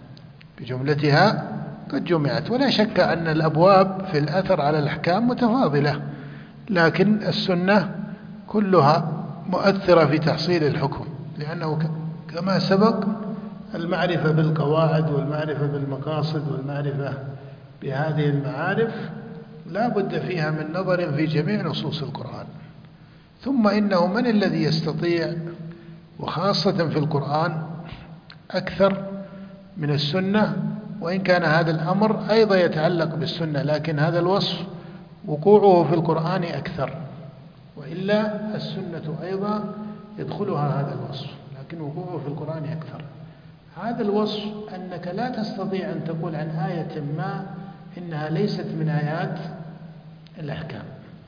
بجملتها قد جمعت. ولا شك أن الأبواب في الأثر على الأحكام متفاضلة، لكن السنة كلها مؤثرة في تحصيل الحكم، لأنه كما سبق المعرفة بالقواعد والمعرفة بالمقاصد والمعرفة بهذه المعارف لا بد فيها من نظر في جميع نصوص القرآن. ثم إنه من الذي يستطيع، وخاصة في القرآن أكثر من السنة، وإن كان هذا الأمر أيضا يتعلق بالسنة، لكن هذا الوصف وقوعه في القرآن أكثر، وإلا السنة أيضا يدخلها هذا الوصف، لكن وقوعه في القرآن أكثر. هذا الوصف أنك لا تستطيع أن تقول عن آية ما إنها ليست من آيات الأحكام،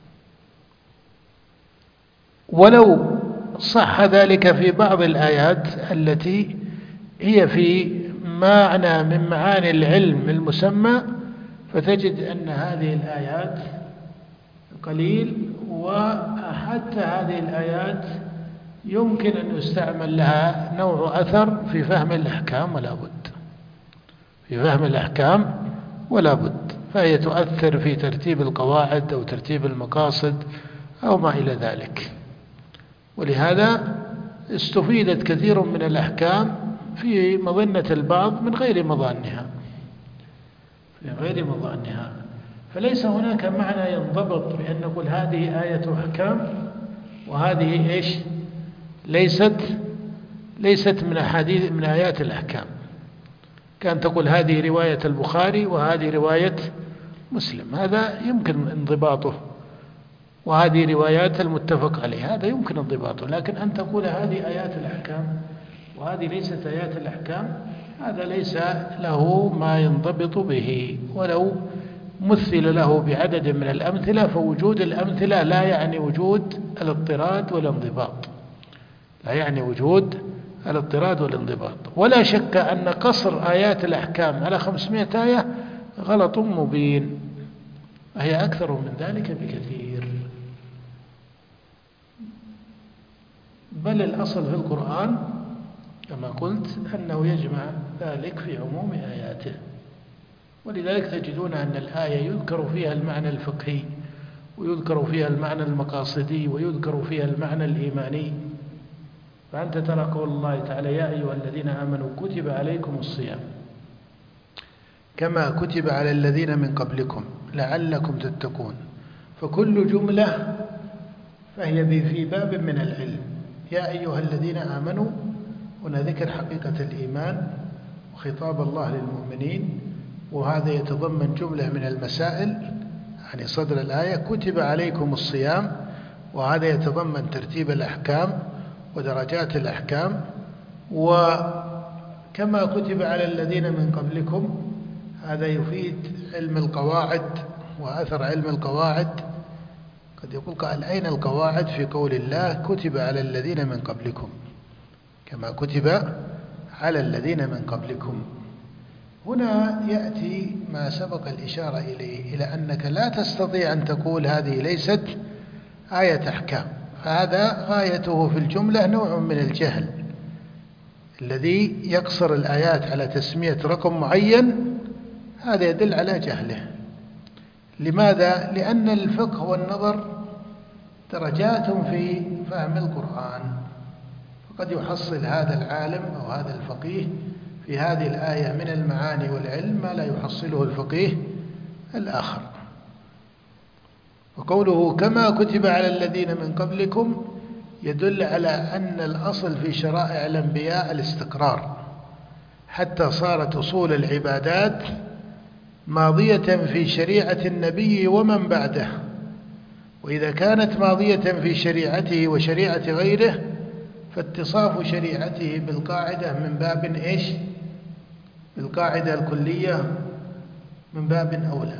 ولو صح ذلك في بعض الآيات التي هي في معنى من معاني العلم المسمى، فتجد أن هذه الآيات قليل، وحتى هذه الآيات يمكن أن يستعمل لها نوع أثر في فهم الأحكام ولا بد في فهم الأحكام ولا بد فهي تؤثر في ترتيب القواعد أو ترتيب المقاصد أو ما إلى ذلك. ولهذا استفيدت كثير من الأحكام في مظنة البعض من غير مظانها في غير مظانها فليس هناك معنى ينضبط بأن نقول هذه آية أحكام وهذه إيش ليست ليست من أحاديث من آيات الأحكام. كان تقول هذه رواية البخاري وهذه رواية مسلم، هذا يمكن انضباطه، وهذه روايات المتفق عليه، هذا يمكن انضباطه. لكن أن تقول هذه آيات الأحكام وهذه ليست آيات الأحكام، هذا ليس له ما ينضبط به. ولو مثل له بعدد من الأمثلة، فوجود الأمثلة لا يعني وجود الاضطراد والانضباط لا يعني وجود الاضطراد والانضباط. ولا شك أن قصر آيات الأحكام على خمسمائة آية غلط مبين، وهي أكثر من ذلك بكثير. بل الأصل في القرآن كما قلت أنه يجمع ذلك في عموم آياته. ولذلك تجدون أن الآية يذكر فيها المعنى الفقهي، ويذكر فيها المعنى المقاصدي، ويذكر فيها المعنى الإيماني. فأنت ترى قول الله تعالى يا أيها الذين آمنوا كتب عليكم الصيام كما كتب على الذين من قبلكم لعلكم تتقون، فكل جملة فهي في باب من العلم. يا أيها الذين آمنوا هنا ذكر حقيقة الإيمان وخطاب الله للمؤمنين، وهذا يتضمن جملة من المسائل يعني صدر الآية كتب عليكم الصيام، وهذا يتضمن ترتيب الأحكام ودرجات الأحكام. وكما كتب على الذين من قبلكم هذا يفيد علم القواعد وأثر علم القواعد. قد يقول قال أين القواعد في قول الله كتب على الذين من قبلكم كما كتب على الذين من قبلكم. هنا يأتي ما سبق الإشارة إليه، إلى أنك لا تستطيع أن تقول هذه ليست آية أحكام. هذا غايته في الجملة نوع من الجهل الذي يقصر الآيات على تسمية رقم معين، هذا يدل على جهله. لماذا؟ لأن الفقه والنظر درجات في فهم القرآن، فقد يحصل هذا العالم أو هذا الفقيه في هذه الآية من المعاني والعلم ما لا يحصله الفقيه الآخر. وقوله كما كتب على الذين من قبلكم يدل على أن الأصل في شرائع الأنبياء الاستقرار، حتى صارت أصول العبادات ماضية في شريعة النبي ومن بعده، وإذا كانت ماضية في شريعته وشريعة غيره فاتصاف شريعته بالقاعدة من باب إيش؟ بالقاعدة الكلية من باب أولى.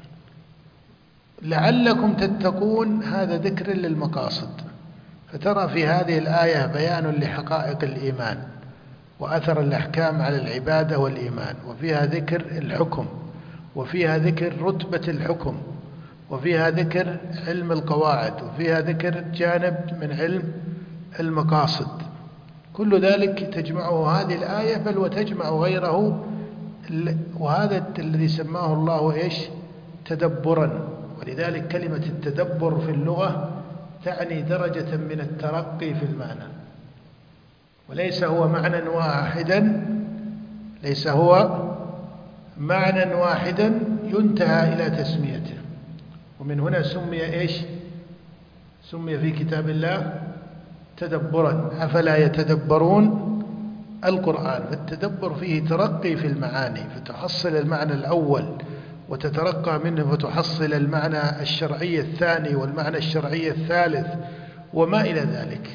لعلكم تتقون هذا ذكر للمقاصد، فترى في هذه الآية بيان لحقائق الإيمان وأثر الأحكام على العبادة والإيمان، وفيها ذكر الحكم، وفيها ذكر رتبة الحكم، وفيها ذكر علم القواعد، وفيها ذكر جانب من علم المقاصد. كل ذلك تجمعه هذه الآية، بل وتجمع غيره، وهذا الذي سماه الله إيش؟ تدبرا. ولذلك كلمة التدبر في اللغة تعني درجة من الترقي في المعنى، وليس هو معنى واحدا ليس هو معنى واحدا ينتهى إلى تسميته. ومن هنا سمي إيش؟ سمي في كتاب الله تدبرا. أفلا يتدبرون القرآن؟ فالتدبر فيه ترقي في المعاني، فتحصل المعنى الأول وتترقى منه فتحصل المعنى الشرعي الثاني والمعنى الشرعي الثالث وما إلى ذلك.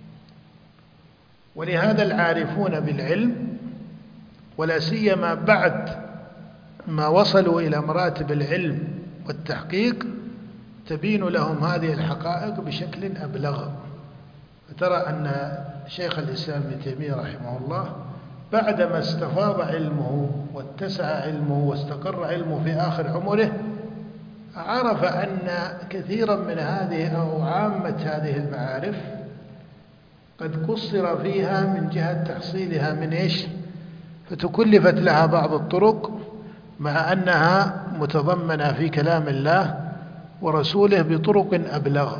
ولهذا العارفون بالعلم ولا سيما بعد ما وصلوا إلى مراتب العلم والتحقيق تبين لهم هذه الحقائق بشكل أبلغ. فترى أن شيخ الإسلام ابن تيمية رحمه الله بعدما استفاض علمه واتسع علمه واستقر علمه في آخر عمره عرف أن كثيرا من هذه أو عامة هذه المعارف قد قصر فيها من جهة تحصيلها من إيش؟ فتكلفت لها بعض الطرق مع أنها متضمنة في كلام الله ورسوله بطرق أبلغ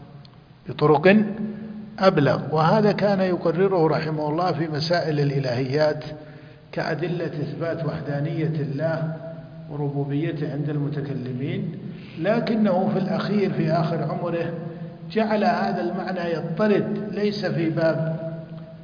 بطرق أبلغ. وهذا كان يقرره رحمه الله في مسائل الإلهيات كأدلة إثبات وحدانية الله وربوبيته عند المتكلمين، لكنه في الأخير في آخر عمره جعل هذا المعنى يضطرد ليس في باب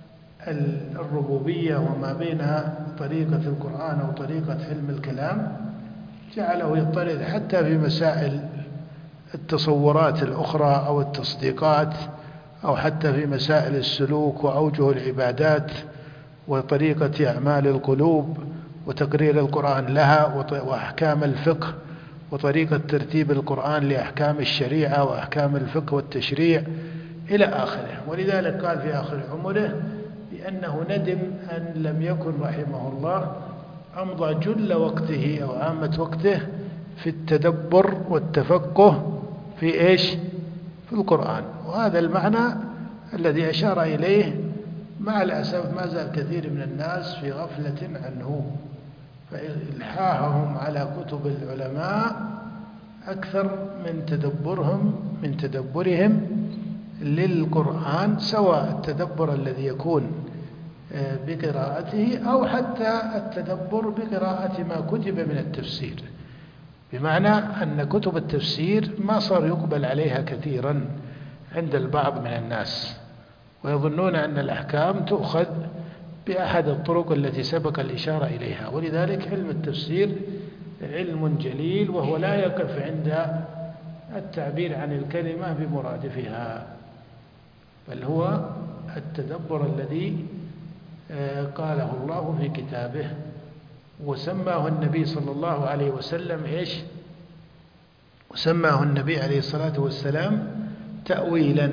الربوبية وما بينها طريقة القرآن أو طريقة علم الكلام، جعله يضطرد حتى في مسائل التصورات الأخرى أو التصديقات، أو حتى في مسائل السلوك وأوجه العبادات وطريقة أعمال القلوب وتقرير القرآن لها وأحكام الفقه وطريقة ترتيب القرآن لأحكام الشريعة وأحكام الفقه والتشريع إلى آخره. ولذلك قال في آخر عمره بأنه ندم أن لم يكن رحمه الله أمضى جل وقته أو عامة وقته في التدبر والتفقه في إيش؟ في القرآن. وهذا المعنى الذي أشار إليه مع الأسف ما زال كثير من الناس في غفلة عنه، فإلحاحهم على كتب العلماء أكثر من تدبرهم من تدبرهم للقرآن، سواء التدبر الذي يكون بقراءته أو حتى التدبر بقراءة ما كتب من التفسير، بمعنى أن كتب التفسير ما صار يقبل عليها كثيرا عند البعض من الناس، ويظنون أن الأحكام تؤخذ بأحد الطرق التي سبق الإشارة إليها. ولذلك علم التفسير علم جليل، وهو لا يقف عند التعبير عن الكلمة بمرادفها، بل هو التدبر الذي قاله الله في كتابه وسماه النبي صلى الله عليه وسلم إيش؟ وسماه النبي عليه الصلاة والسلام تأويلا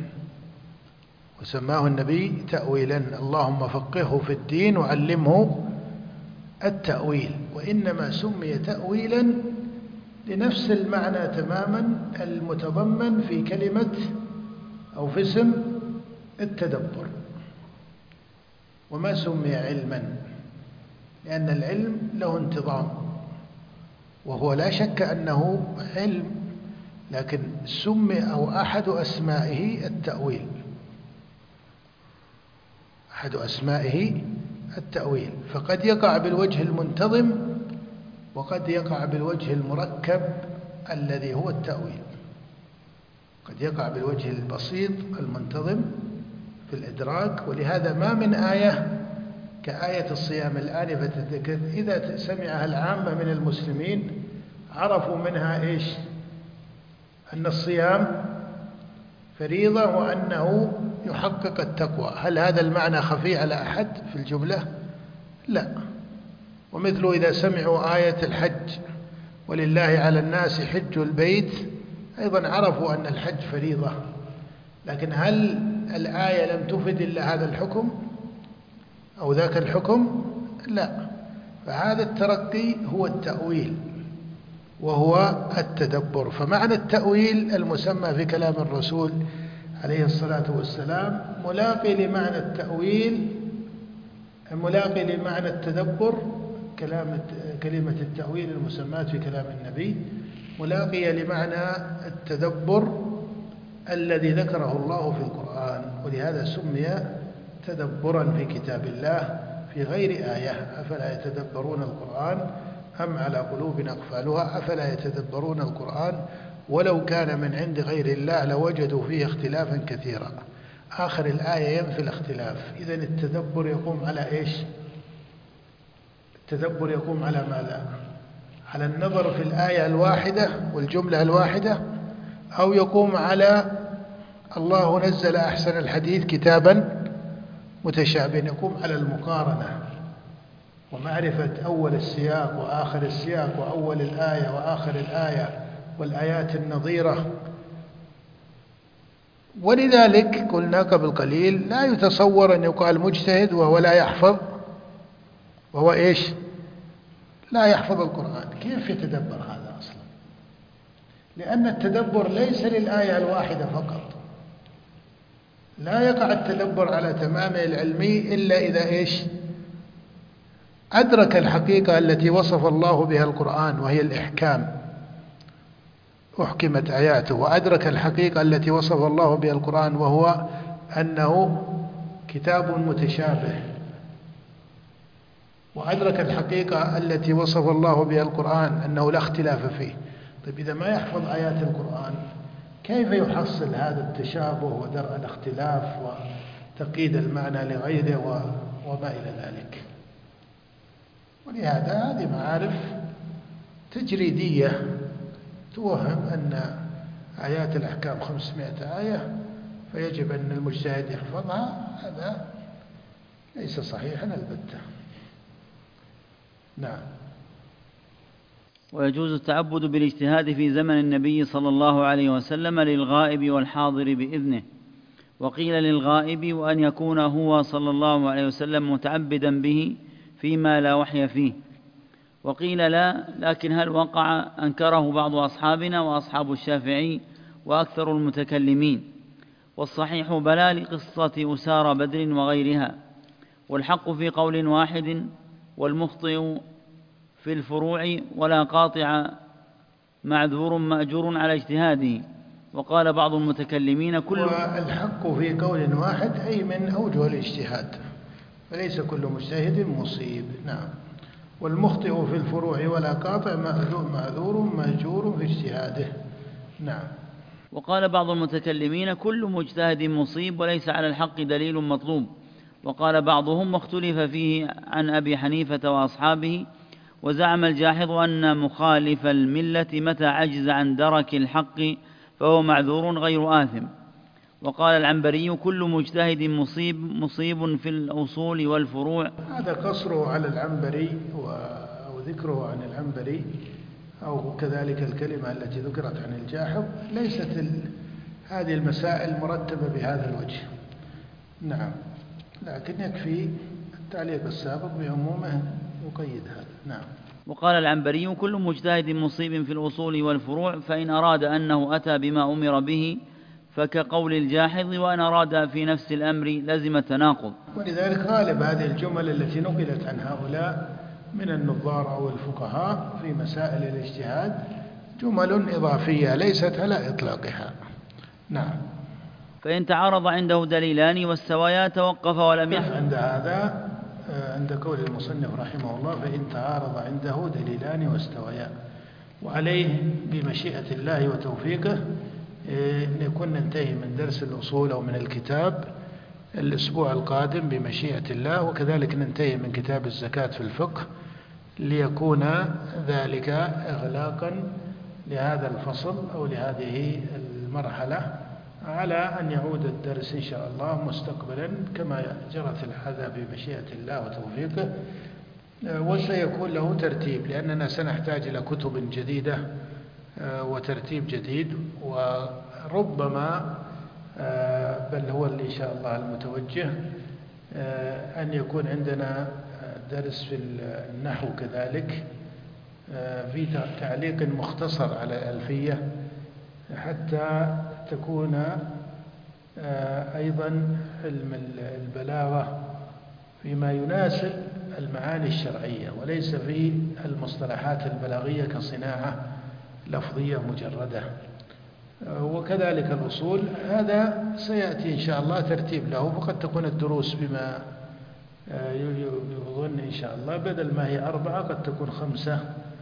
وسماه النبي تأويلا اللهم فقهه في الدين وعلمه التأويل. وإنما سمي تأويلا لنفس المعنى تماما المتضمن في كلمة أو في اسم التدبر. وما سمي علما لأن العلم له انتظام، وهو لا شك أنه علم، لكن سمي أو أحد أسمائه التأويل، أحد أسمائه التأويل، فقد يقع بالوجه المنتظم وقد يقع بالوجه المركب الذي هو التأويل. قد يقع بالوجه البسيط المنتظم في الإدراك، ولهذا ما من آية كآية الصيام الآنفة الذكر إذا سمعها العامة من المسلمين عرفوا منها إيش؟ أن الصيام فريضة وأنه يحقق التقوى. هل هذا المعنى خفي على أحد في الجملة؟ لا. ومثل إذا سمعوا آية الحج ولله على الناس حج البيت أيضا عرفوا أن الحج فريضة، لكن هل الآية لم تفد إلا هذا الحكم أو ذاك الحكم؟ لا. فهذا الترقي هو التأويل وهو التدبر. فمعنى التأويل المسمى في كلام الرسول عليه الصلاة والسلام ملاقي لمعنى التأويل، ملاقي لمعنى التدبر. كلام كلمة التأويل المسمات في كلام النبي ملاقية لمعنى التدبر الذي ذكره الله في القرآن، ولهذا سمي تدبرا في كتاب الله في غير آية. أفلا يتدبرون القرآن أم على قلوب أقفالها أفلا يتدبرون القرآن ولو كان من عند غير الله لوجدوا فيه اختلافا كثيرا. آخر الآية ينفي الاختلاف. إذن التدبر يقوم على إيش؟ التدبر يقوم على ماذا؟ على النظر في الآية الواحدة والجملة الواحدة، أو يقوم على الله نزل أحسن الحديث كتابا متشابها، يقوم على المقارنة ومعرفة أول السياق وآخر السياق وأول الآية وآخر الآية والآيات النظيرة. ولذلك قلنا قبل قليل لا يتصور أن يقال مجتهد وهو لا يحفظ، وهو إيش؟ لا يحفظ القرآن. كيف يتدبر هذا أصلا؟ لأن التدبر ليس للآية الواحدة فقط. لا يقع التدبر على تمامه العلمي إلا إذا إيش؟ أدرك الحقيقة التي وصف الله بها القرآن وهي الإحكام، أحكمت آياته، وأدرك الحقيقة التي وصف الله بها القرآن وهو أنه كتاب متشابه، وأدرك الحقيقة التي وصف الله بها القرآن أنه لا اختلاف فيه. طيب إذا ما يحفظ آيات القرآن كيف يحصل هذا التشابه ودرء الاختلاف وتقييد المعنى لغيره وما إلى ذلك؟ ولهذا هذه معارف تجريدية توهم أن آيات الأحكام خمسمائة آية فيجب أن المجتهد يحفظها. هذا ليس صحيحا البتة. نعم. ويجوز التعبد بالاجتهاد في زمن النبي صلى الله عليه وسلم للغائب والحاضر بإذنه. وقيل للغائب وأن يكون هو صلى الله عليه وسلم متعبدا به فيما لا وحي فيه. وقيل لا، لكن هل وقع أنكره بعض أصحابنا وأصحاب الشافعي وأكثر المتكلمين. والصحيح بلى لقصة أسارى بدر وغيرها، والحق في قول واحد، والمخطئ في الفروع ولا قاطع معذور مأجور على اجتهاده. وقال بعض المتكلمين كل والحق في قول واحد أي من أوجه الاجتهاد، فليس كل مجتهد مصيب. نعم. والمخطئ في الفروع ولا قاطع معذور مأجور في اجتهاده. نعم. وقال بعض المتكلمين كل مجتهد مصيب وليس على الحق دليل مطلوب. وقال بعضهم واختلف فيه عن أبي حنيفة وأصحابه. وزعم الجاحظ أن مخالف الملة متى عجز عن درك الحق فهو معذور غير آثم. وقال العنبري كل مجتهد مصيب مصيب في الأصول والفروع. هذا قصره على العنبري أو ذكره عن العنبري أو كذلك الكلمة التي ذكرت عن الجاحظ ليست هذه المسائل مرتبة بهذا الوجه. نعم. لكن يكفي التعليق السابق بعمومه يقيد هذا. نعم. وقال العنبري: كل مجتهد مصيب في الأصول والفروع، فإن أراد أنه أتى بما أمر به فكقول الجاحظ، وإن أراد في نفس الأمر لزم التناقض. ولذلك غالب هذه الجمل التي نقلت عن هؤلاء من النظار أو الفقهاء في مسائل الاجتهاد جمل إضافية ليست على إطلاقها. نعم. فإن تعارض عنده دليلان واستويا توقف ولم يحكم. عند هذا عند قول المصنف رحمه الله: فإن تعارض عنده دليلان واستويا، وعليه بمشيئة الله وتوفيقه نكون ننتهي من درس الأصول أو من الكتاب الأسبوع القادم بمشيئة الله، وكذلك ننتهي من كتاب الزكاة في الفقه ليكون ذلك إغلاقا لهذا الفصل أو لهذه المرحلة، على أن يعود الدرس إن شاء الله مستقبلا كما جرت العادة بمشيئة الله وتوفيقه، وسيكون له ترتيب لأننا سنحتاج إلى كتب جديدة وترتيب جديد، وربما بل هو اللي إن شاء الله المتوجه أن يكون عندنا درس في النحو كذلك في تعليق مختصر على الألفية، حتى تكون أيضا علم البلاغة فيما يناسب المعاني الشرعية، وليس في المصطلحات البلاغية كصناعة لفظية مجردة. وكذلك الأصول هذا سيأتي إن شاء الله ترتيب له، فقد تكون الدروس بما يظن إن شاء الله بدل ما هي أربعة قد تكون خمسة،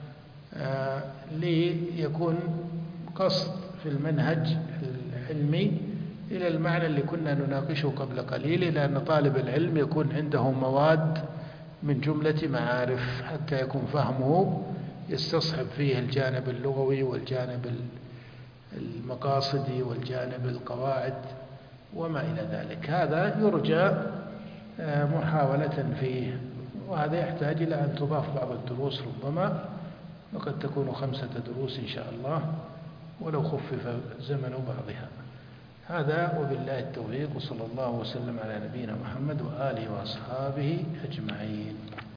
ليكون قصد في المنهج العلمي إلى المعنى اللي كنا نناقشه قبل قليل، إلى أن طالب العلم يكون عنده مواد من جملة معارف حتى يكون فهمه يستصحب فيه الجانب اللغوي والجانب المقاصدي والجانب القواعد وما إلى ذلك. هذا يرجى محاولة فيه، وهذا يحتاج إلى أن تضاف بعض الدروس ربما، وقد تكون خمسة دروس إن شاء الله ولو خفف زمن بعضها. هذا وبالله التوفيق، وصلى الله وسلم على نبينا محمد وآله وأصحابه أجمعين.